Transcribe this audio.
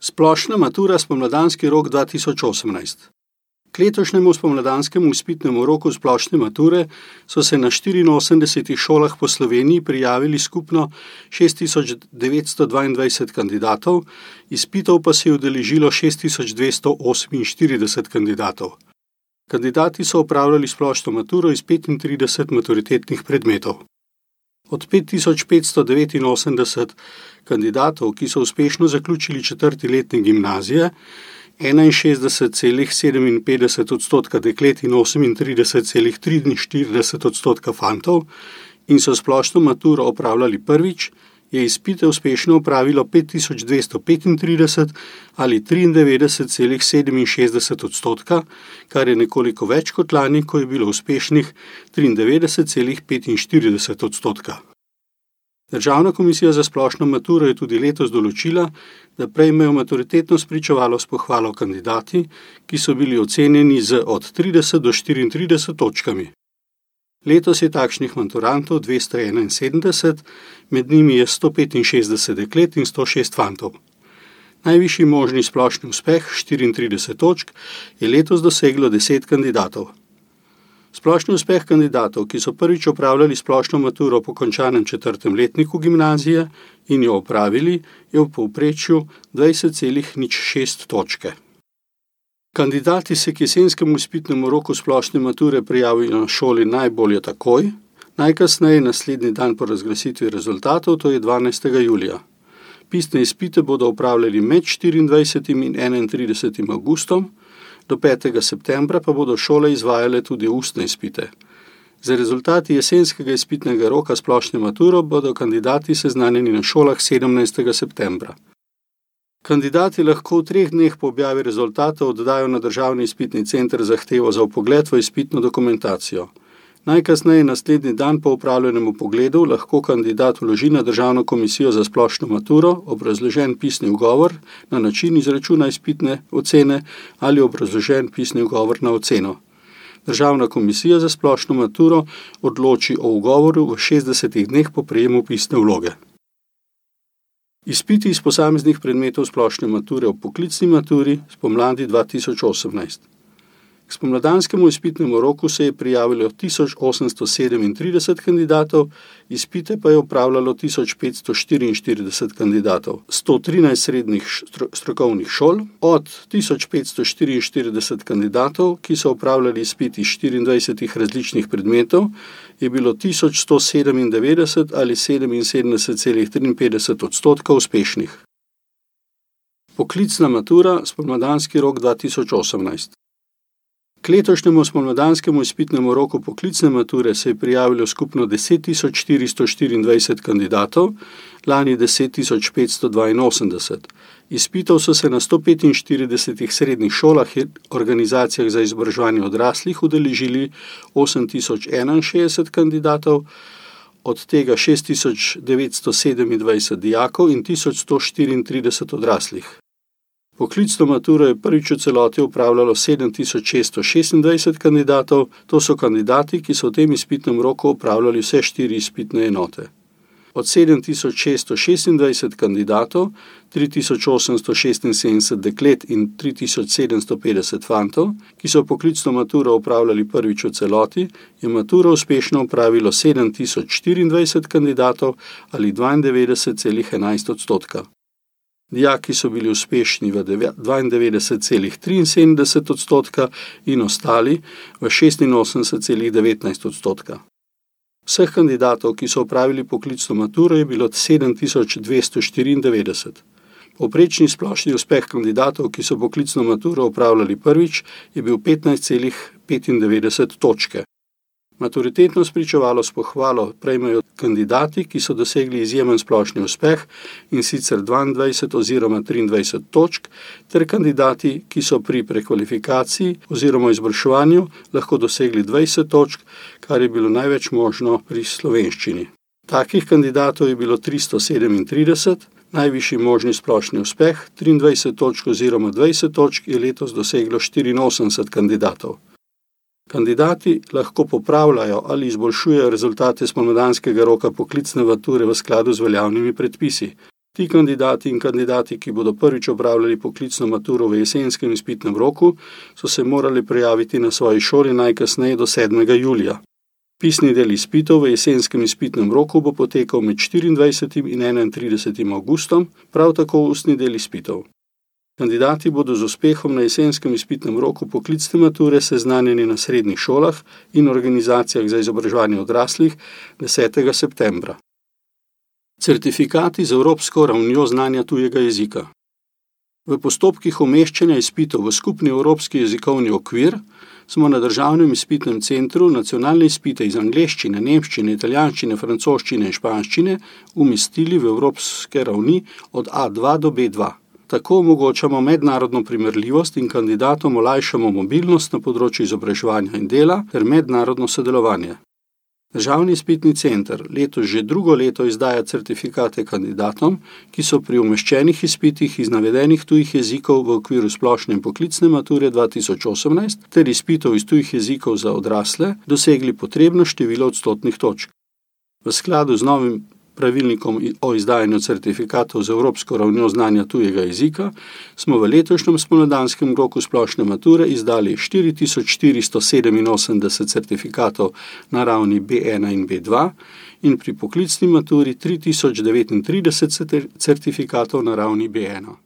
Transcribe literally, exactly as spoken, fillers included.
Splošna matura spomladanski rok dva tisoč osemnajst. K letošnjemu spomladanskemu izpitnemu roku splošne mature so se na štiriinosemdesetih šolah po Sloveniji prijavili skupno šest tisoč devetsto dvaindvajset kandidatov, izpitov pa se je udeležilo šest tisoč dvesto oseminštirideset kandidatov. Kandidati so opravljali splošno maturo iz petintrideset maturitetnih predmetov. Od pet tisoč petsto devetinosemdeset kandidatov, ki so uspešno zaključili četrti letnik gimnazije, enainšestdeset celih sedeminpetdeset odstotka deklet in osemintrideset celih triinštirideset odstotka fantov in so splošno maturo opravljali prvič, je izpite uspešno opravilo pet tisoč dvesto petintrideset ali triindevetdeset celih sedeminšestdeset odstotka, kar je nekoliko več kot lani, ko je bilo uspešnih triindevetdeset celih petinštirideset odstotka. Državna komisija za splošno maturo je tudi letos določila, da prejmejo maturitetno spričevalo s pohvalo kandidati, ki so bili ocenjeni z od trideset do štiriintrideset točkami. Letos je takšnih maturantov dvesto enainsedemdeset, med njimi je sto petinšestdeset deklet in sto šest fantov. Najvišji možni splošni uspeh, štiriintrideset točk, je letos doseglo deset kandidatov. Splošni uspeh kandidatov, ki so prvič opravljali splošno maturo po končanem četrtem letniku gimnazije in jo opravili, je v povprečju dvajset celih nič šest točke. Kandidati se k jesenskemu izpitnemu roku splošne mature prijavijo na šoli najbolje takoj, najkasneje naslednji dan po razglasitvi rezultatov, to je dvanajstega julija. Pisne izpite bodo opravljali med štiriindvajsetim in enaintridesetim avgustom, do petega septembra pa bodo šole izvajale tudi ustne izpite. Za rezultati jesenskega izpitnega roka splošne maturo bodo kandidati seznanjeni na šolah sedemnajstega septembra. Kandidati lahko v treh dneh po objavi rezultatov oddajo na Državni izpitni center zahtevo za vpogled v izpitno dokumentacijo. Najkasneje naslednji dan po opravljenem vpogledu lahko kandidat vloži na Državno komisijo za splošno maturo obrazložen pisni ugovor na način izračuna izpitne ocene ali obrazložen pisni ugovor na oceno. Državna komisija za splošno maturo odloči o ugovoru v šestdesetih dneh po prejemu pisne vloge. Izpiti iz posameznih predmetov splošne mature ob poklicni maturi spomladi dva tisoč osemnajst. K spomladanskemu izpitnemu roku se je prijavilo tisoč osemsto sedemintrideset kandidatov, izpite pa je opravljalo tisoč petsto štiriinštirideset kandidatov, sto trinajst srednjih strokovnih šol. Od tisoč petsto štiriinštirideset kandidatov, ki so opravljali izpit iz štiriindvajsetih različnih predmetov, je bilo tisoč sto sedemindevetdeset ali sedeminsedemdeset celih triinpetdeset odstotka uspešnih. Poklicna matura spomladanski rok dva tisoč osemnajst. K letošnjemu spomladanskemu izpitnemu roku poklicne mature se je prijavilo skupno deset tisoč štiristo štiriindvajset kandidatov, lani deset tisoč petsto dvainosemdeset. Izpitov so se na sto petinštiridesetih srednjih šolah in organizacijah za izobraževanje odraslih udeležili osem tisoč enainšestdeset kandidatov, od tega šest tisoč devetsto sedemindvajset dijakov in tisoč sto štiriintrideset odraslih. Poklicno maturo je prvič v celoti opravljalo sedem tisoč šeststo šestindvajset kandidatov, to so kandidati, ki so v tem izpitnem roku opravljali vse štiri izpitne enote. Od sedem tisoč šeststo šestindvajset kandidatov, tri tisoč osemsto šestinsedemdeset deklet in tri tisoč sedemsto petdeset fantov, ki so poklicno maturo opravljali prvič v celoti, je maturo uspešno opravilo sedem tisoč štiriindvajset kandidatov ali dvaindevetdeset celih enajst odstotka. Dijaki so bili uspešni v dvaindevetdeset celih triinsedemdeset odstotka in ostali v šestinosemdeset celih devetnajst odstotka. Vseh kandidatov, ki so opravili poklicno maturo, je bilo sedem tisoč dvesto štiriindevetdeset. Povprečni splošni uspeh kandidatov, ki so poklicno maturo opravljali prvič, je bil petnajst celih petindevetdeset točke. Maturitetno spričevalo s pohvalo prejmejo kandidati, ki so dosegli izjemen splošni uspeh, in sicer dvaindvajset oziroma triindvajset točk, ter kandidati, ki so pri prekvalifikaciji oziroma izboljševanju lahko dosegli dvajset točk, kar je bilo največ možno pri slovenščini. Takih kandidatov je bilo tristo sedemintrideset, najvišji možni splošni uspeh, triindvajset točk oziroma dvajset točk, je letos doseglo štiriinosemdeset kandidatov. Kandidati lahko popravljajo ali izboljšujejo rezultate spomladanskega roka poklicne mature v skladu z veljavnimi predpisi. Ti kandidati in kandidati, ki bodo prvič opravljali poklicno maturo v jesenskem izpitnem roku, so se morali prijaviti na svoji šoli najkasneje do sedmega julija. Pisni del izpitov v jesenskem izpitnem roku bo potekal med štiriindvajsetim in enaintridesetim avgustom, prav tako ustni del izpitov. Kandidati bodo z uspehom na jesenskem izpitnem roku poklicne mature seznanjeni na srednjih šolah in organizacijah za izobraževanje odraslih desetega septembra. Certifikati z evropsko ravnjo znanja tujega jezika. V postopkih umeščanja izpitov v skupni evropski jezikovni okvir smo na Državnem izpitnem centru nacionalne izpite iz angleščine, nemščine, italijanščine, francoščine in španščine umestili v evropske ravni od A dva do B dva. Tako omogočamo mednarodno primerljivost in kandidatom olajšamo mobilnost na področju izobraževanja in dela ter mednarodno sodelovanje. Državni izpitni center letos že drugo leto izdaja certifikate kandidatom, ki so pri umeščenih izpitih iz navedenih tujih jezikov v okviru splošne in poklicne mature dva tisoč osemnajst ter izpitov iz tujih jezikov za odrasle dosegli potrebno število odstotnih točk. V skladu z novim pravilnikom o izdajanju certifikatov z evropsko ravnjo znanja tujega jezika smo v letošnjem spomladanskem roku splošne mature izdali štiri tisoč štiristo sedeminosemdeset certifikatov na ravni B ena in B dva in pri poklicni maturi tri tisoč devetintrideset certifikatov na ravni B ena.